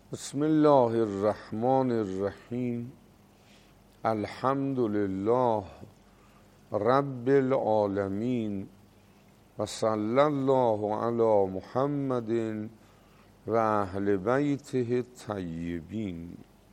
بسم الله الرحمن الرحیم. الحمد لله رب العالمین و صلی الله علی محمد و اهل بیته الطیبین.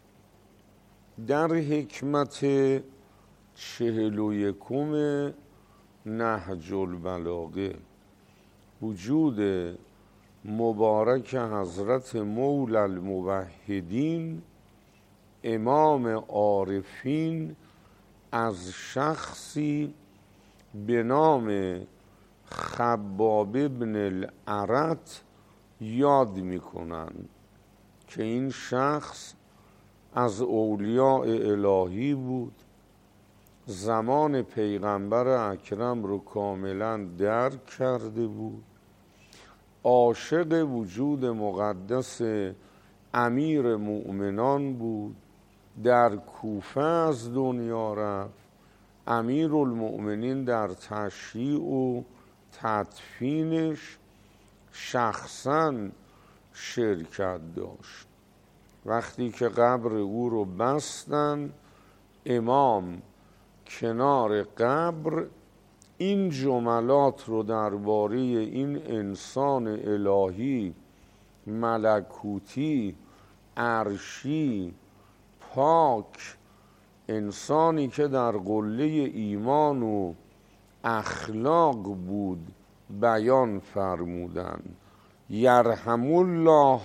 در حکمت 41 نهج البلاغه وجود مبارک حضرت مولی الموحدین امام عارفین از شخصی به نام خباب بن الارت یاد میکنند که این شخص از اولیاء الهی بود، زمان پیغمبر اکرم رو کاملا درک کرده بود، عاشق وجود مقدس امیر مؤمنان بود، در کوفه از دنیا رفت، امیر المؤمنین در تشییع و تدفینش شخصاً شرکت داشت. وقتی که قبر او رو بستن، امام کنار قبر این جملات رو درباره این انسان الهی ملکوتی عرشی پاک، انسانی که در قله ایمان و اخلاق بود بیان فرمودن. یرحم الله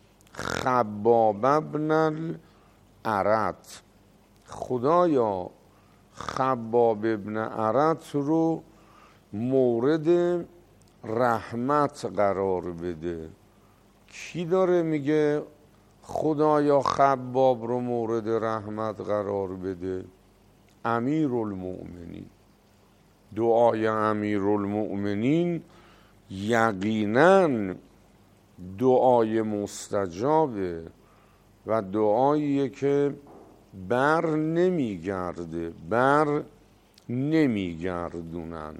خباب بن الارت، خدایا خباب بن الارت رو مورد رحمت قرار بده. کی داره میگه خدایا خباب رو مورد رحمت قرار بده؟ امیر المؤمنین. دعای امیر المؤمنین یقیناً دعای مستجابه و دعاییه که بر نمیگرده، بر نمیگردونن.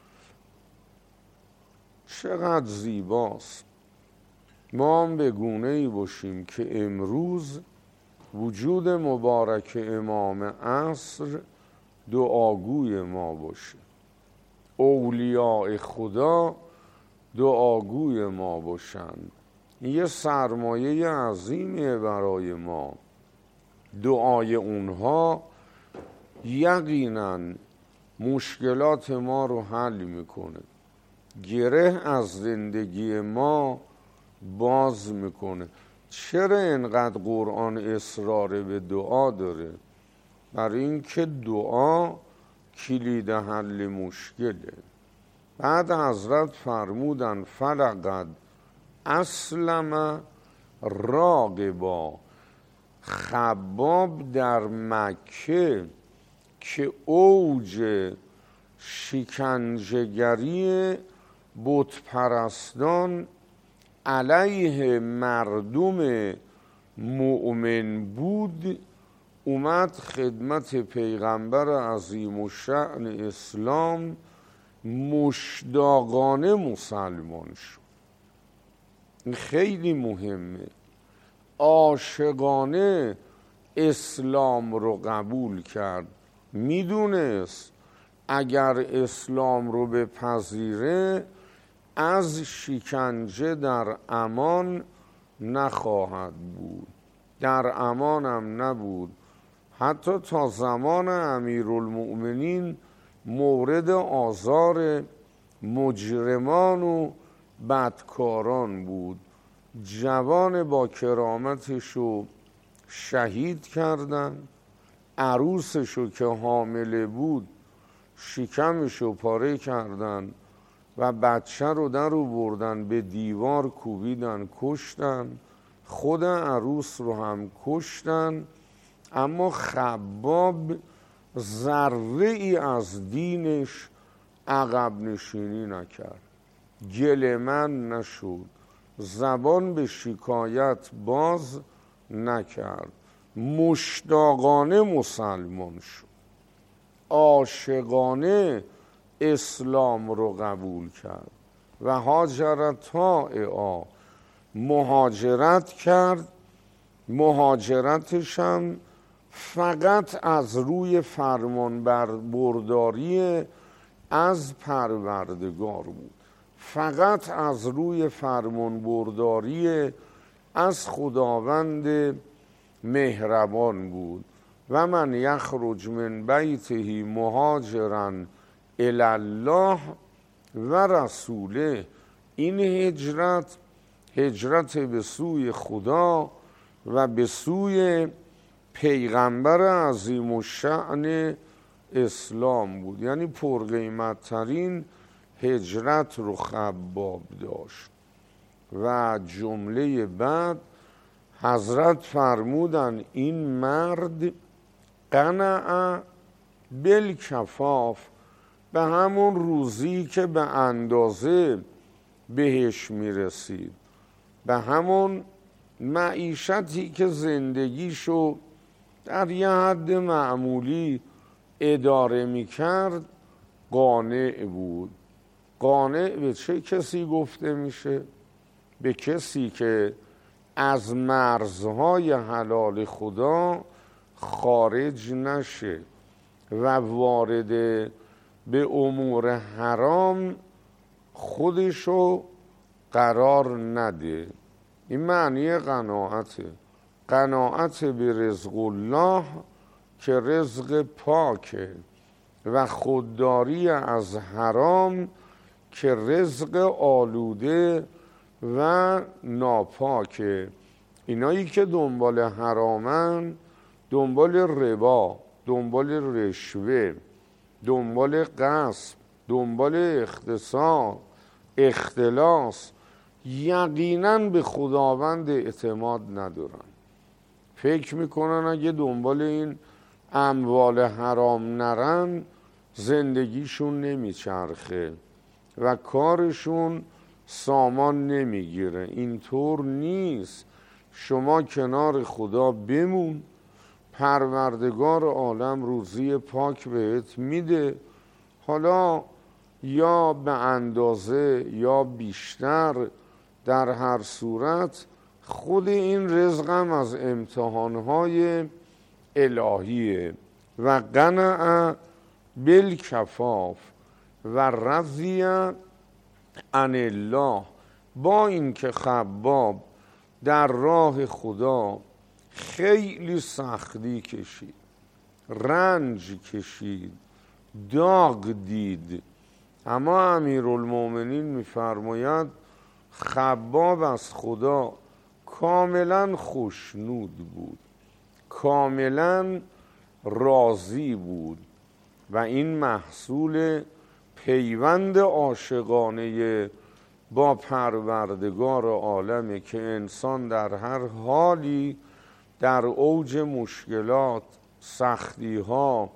چقدر زیباست ما هم به گونه‌ای باشیم که امروز وجود مبارک امام عصر دعاگوی ما باشه، اولیاء خدا دعاگوی ما باشن. یه سرمایه عظیمیه برای ما. دعای اونها یقیناً مشکلات ما رو حل میکنه، گره از زندگی ما باز میکنه. چرا اینقدر قرآن اصرار به دعا داره؟ برای اینکه دعا کلید حل مشکله. بعد حضرت فرمودن فلقد اسلم راغبا. خباب در مکه که اوج شکنجهگری بت پرستان علیه مردم مؤمن بود، اومد خدمت پیغمبر عظیم الشأن اسلام، مشتاقانه مسلمان شد. این خیلی مهمه. عاشقانه اسلام رو قبول کرد، میدونست اگر اسلام رو بپذیره از شکنجه در امان نخواهد بود، در امان هم نبود. حتی تا زمان امیرالمؤمنین مورد آزار مجرمان و بدکاران بود. جوان با کرامتشو شهید کردن، عروسشو که حامله بود شکمشو پاره کردن و بچه رو در آوردن به دیوار کوبیدن کشتن، خود عروس رو هم کشتن. اما خباب ذره ای از دینش عقب نشینی نکرد، گله‌مند نشد، زبان به شکایت باز نکرد، مشتاقانه مسلمان شد، عاشقانه اسلام رو قبول کرد و هاجر طائعا، مهاجرت کرد مهاجرتش هم فقط از روی فرمان برداری از پروردگار بود، فقط از روی فرمان برداری از خداوند مهربان بود. و من یخرج من بیته مهاجرا الی الله و رسوله، این هجرت به سوی خدا و به سوی پیغمبر عظیم الشأن اسلام بود. یعنی پرقیمت ترین هجرت رو خباب داشت. و جمله بعد حضرت فرمودن این مرد قنع بالکفاف، به همون روزی که به اندازه بهش میرسید، به همون معیشتی که زندگیشو در یه حد معمولی اداره میکرد قانع بود. قانع به چه کسی گفته میشه؟ به کسی که از مرزهای حلال خدا خارج نشه و وارد به امور حرام خودشو قرار نده. این معنی قناعته. قناعت به رزق الله که رزق پاکه و خودداری از حرام که رزق آلوده و ناپاکه. اینایی که دنبال حرامن، دنبال ربا، دنبال رشوه، دنبال غصب، دنبال اغتصاب، اختلاس، یقینا به خداوند اعتماد ندارن. فکر میکنن اگه دنبال این اموال حرام نرن زندگیشون نمیچرخه و کارشون سامان نمیگیره. اینطور نیست. شما کنار خدا بمون، پروردگار عالم روزی پاک بهت میده، حالا یا به اندازه یا بیشتر، در هر صورت خود این رزقم از امتحانهای الهیه. و قنع بالکفاف و رضی عن الله، با این که خباب در راه خدا خیلی سختی کشید، رنج کشید، داغ دید، اما امیرالمومنین میفرماید خباب از خدا کاملا خوشنود بود، کاملا راضی بود. و این محصول پیوند عاشقانه با پروردگار عالمه که انسان در هر حالی، در اوج مشکلات، سختی ها،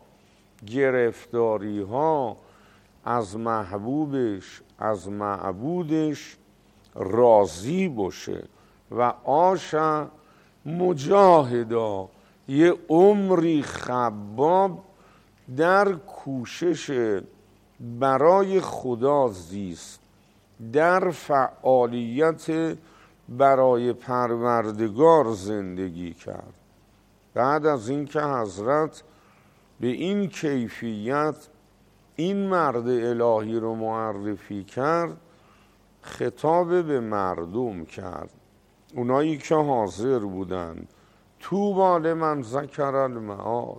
گرفتاری ها، از محبوبش، از معبودش راضی باشه. و عاشا مجاهدا، یه عمری خباب در کوشش برای خدا زیست، در فعالیت برای پروردگار زندگی کرد. بعد از اینکه حضرت به این کیفیت این مرد الهی رو معرفی کرد، خطاب به مردم کرد، اونایی که حاضر بودند. طوبی لمن ذکر المعاد،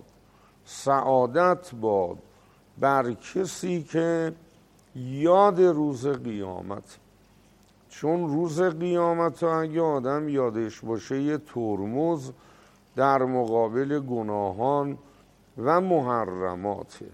سعادت باد بر کسی که یاد روز قیامت. چون روز قیامت اگه آدم یادش باشه یه ترمز در مقابل گناهان و محرماته.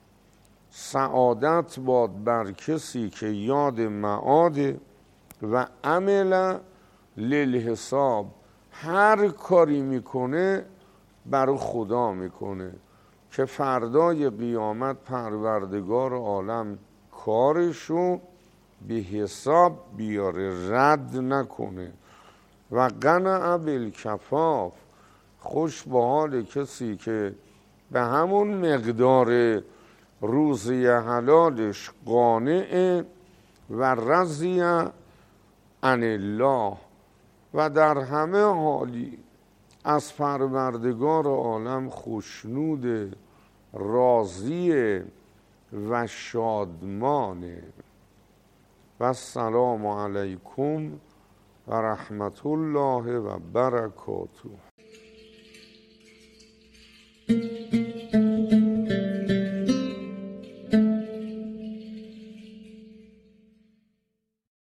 سعادت باد بر کسی که یاد معاد و عمل للحساب، هر کاری میکنه برای خدا میکنه که فردای قیامت پروردگار عالم کارشو به حساب بیاره، رد نکنه. و قنع بالکفاف، خوش به حال کسی که به همون مقدار روزی حلالش قانع و رضی عن الله، و در همه حالی از پروردگار عالم خوشنود، راضی و شادمانه. و السلام علیکم و رحمت الله و برکاته.